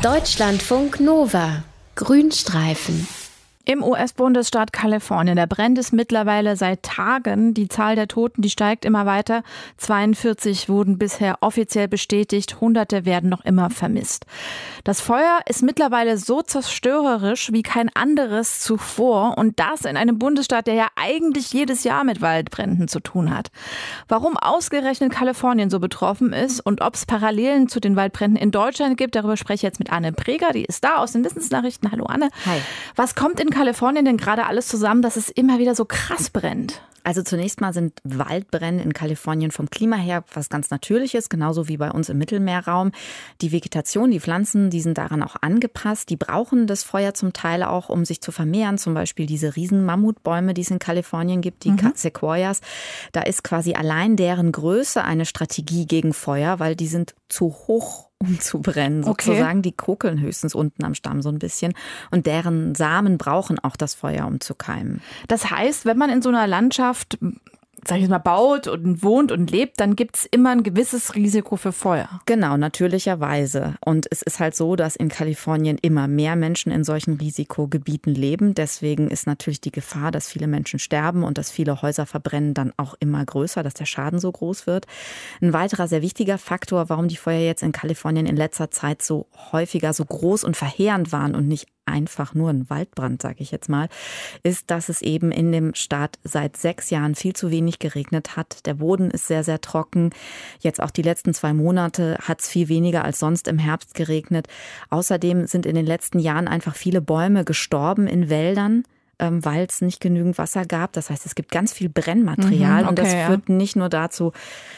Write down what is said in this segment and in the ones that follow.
Deutschlandfunk Nova. Grünstreifen. Im US-Bundesstaat Kalifornien, da brennt es mittlerweile seit Tagen. Die Zahl der Toten, die steigt immer weiter. 42 wurden bisher offiziell bestätigt, Hunderte werden noch immer vermisst. Das Feuer ist mittlerweile so zerstörerisch wie kein anderes zuvor und das in einem Bundesstaat, der ja eigentlich jedes Jahr mit Waldbränden zu tun hat. Warum ausgerechnet Kalifornien so betroffen ist und ob es Parallelen zu den Waldbränden in Deutschland gibt, darüber spreche ich jetzt mit Anne Preger, die ist da aus den Wissensnachrichten. Hallo Anne. Hi. Was kommt in Kalifornien denn gerade alles zusammen, dass es immer wieder so krass brennt? Also zunächst mal sind Waldbrände in Kalifornien vom Klima her was ganz Natürliches, genauso wie bei uns im Mittelmeerraum. Die Vegetation, die Pflanzen, die sind daran auch angepasst. Die brauchen das Feuer zum Teil auch, um sich zu vermehren. Zum Beispiel diese riesen Mammutbäume, die es in Kalifornien gibt, die Sequoias. Da ist quasi allein deren Größe eine Strategie gegen Feuer, weil die sind zu hoch, um zu brennen, sozusagen. Die kokeln höchstens unten am Stamm so ein bisschen. Und deren Samen brauchen auch das Feuer, um zu keimen. Das heißt, wenn man in so einer Landschaft, sag ich jetzt mal, baut und wohnt und lebt, dann gibt es immer ein gewisses Risiko für Feuer. Genau, natürlicherweise. Und es ist halt so, dass in Kalifornien immer mehr Menschen in solchen Risikogebieten leben. Deswegen ist natürlich die Gefahr, dass viele Menschen sterben und dass viele Häuser verbrennen, dann auch immer größer, dass der Schaden so groß wird. Ein weiterer sehr wichtiger Faktor, warum die Feuer jetzt in Kalifornien in letzter Zeit so häufiger so groß und verheerend waren und nicht einfach nur ein Waldbrand, sage ich jetzt mal, ist, dass es eben in dem Staat seit 6 Jahren viel zu wenig geregnet hat. Der Boden ist sehr, sehr trocken. Jetzt auch die letzten 2 Monate hat es viel weniger als sonst im Herbst geregnet. Außerdem sind in den letzten Jahren einfach viele Bäume gestorben in Wäldern, weil es nicht genügend Wasser gab. Das heißt, es gibt ganz viel Brennmaterial und das führt nicht nur dazu,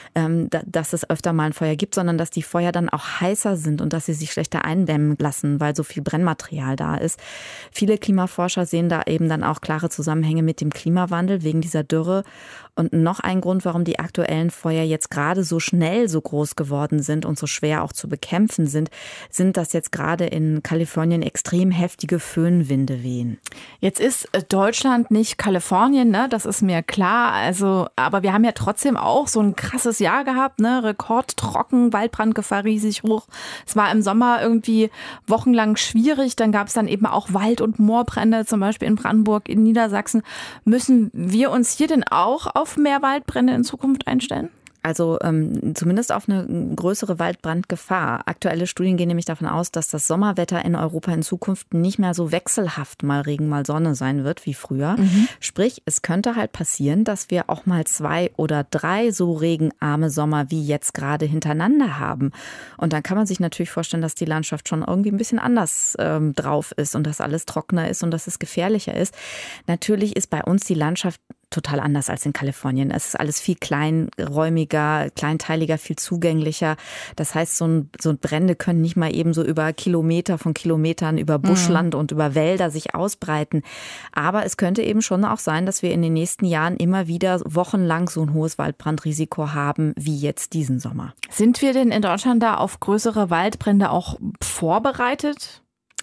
dass es öfter mal ein Feuer gibt, sondern dass die Feuer dann auch heißer sind und dass sie sich schlechter eindämmen lassen, weil so viel Brennmaterial da ist. Viele Klimaforscher sehen da eben dann auch klare Zusammenhänge mit dem Klimawandel wegen dieser Dürre. Und noch ein Grund, warum die aktuellen Feuer jetzt gerade so schnell so groß geworden sind und so schwer auch zu bekämpfen sind, dass jetzt gerade in Kalifornien extrem heftige Föhnwinde wehen. Jetzt ist Deutschland nicht Kalifornien, ne? Das ist mir klar. Also, aber wir haben ja trotzdem auch so ein krasses Jahr gehabt, ne? Rekordtrocken, Waldbrandgefahr riesig hoch. Es war im Sommer irgendwie wochenlang schwierig. Dann gab es dann eben auch Wald- und Moorbrände, zum Beispiel in Brandenburg, in Niedersachsen. Müssen wir uns hier denn auch auf mehr Waldbrände in Zukunft einstellen? Also zumindest auf eine größere Waldbrandgefahr. Aktuelle Studien gehen nämlich davon aus, dass das Sommerwetter in Europa in Zukunft nicht mehr so wechselhaft mal Regen, mal Sonne sein wird wie früher. Sprich, es könnte halt passieren, dass wir auch mal 2 oder 3 so regenarme Sommer wie jetzt gerade hintereinander haben. Und dann kann man sich natürlich vorstellen, dass die Landschaft schon irgendwie ein bisschen anders drauf ist und dass alles trockener ist und dass es gefährlicher ist. Natürlich ist bei uns die Landschaft total anders als in Kalifornien. Es ist alles viel kleinräumiger, kleinteiliger, viel zugänglicher. Das heißt, so Brände können nicht mal eben so über Kilometer von Kilometern über Buschland und über Wälder sich ausbreiten. Aber es könnte eben schon auch sein, dass wir in den nächsten Jahren immer wieder wochenlang so ein hohes Waldbrandrisiko haben wie jetzt diesen Sommer. Sind wir denn in Deutschland da auf größere Waldbrände auch vorbereitet?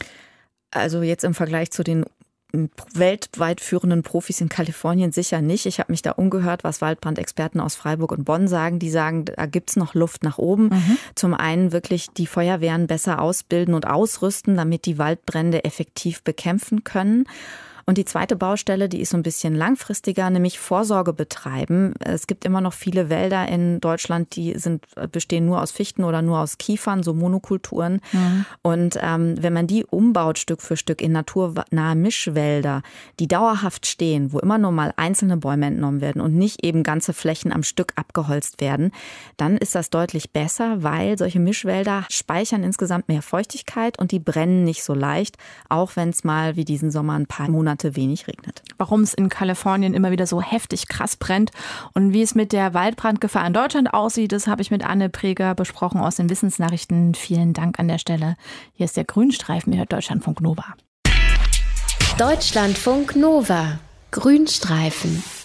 Also jetzt im Vergleich zu den weltweit führenden Profis in Kalifornien sicher nicht. Ich habe mich da umgehört, was Waldbrandexperten aus Freiburg und Bonn sagen. Die sagen, da gibt's noch Luft nach oben. Zum einen wirklich die Feuerwehren besser ausbilden und ausrüsten, damit die Waldbrände effektiv bekämpfen können. Und die zweite Baustelle, die ist so ein bisschen langfristiger, nämlich Vorsorge betreiben. Es gibt immer noch viele Wälder in Deutschland, die bestehen nur aus Fichten oder nur aus Kiefern, so Monokulturen. Und wenn man die umbaut Stück für Stück in naturnahe Mischwälder, die dauerhaft stehen, wo immer nur mal einzelne Bäume entnommen werden und nicht eben ganze Flächen am Stück abgeholzt werden, dann ist das deutlich besser, weil solche Mischwälder speichern insgesamt mehr Feuchtigkeit und die brennen nicht so leicht, auch wenn es mal wie diesen Sommer ein paar Monate wenig regnet. Warum es in Kalifornien immer wieder so heftig krass brennt und wie es mit der Waldbrandgefahr in Deutschland aussieht, das habe ich mit Anne Preger besprochen aus den Wissensnachrichten. Vielen Dank an der Stelle. Hier ist der Grünstreifen, ihr hört Deutschlandfunk Nova. Deutschlandfunk Nova. Grünstreifen.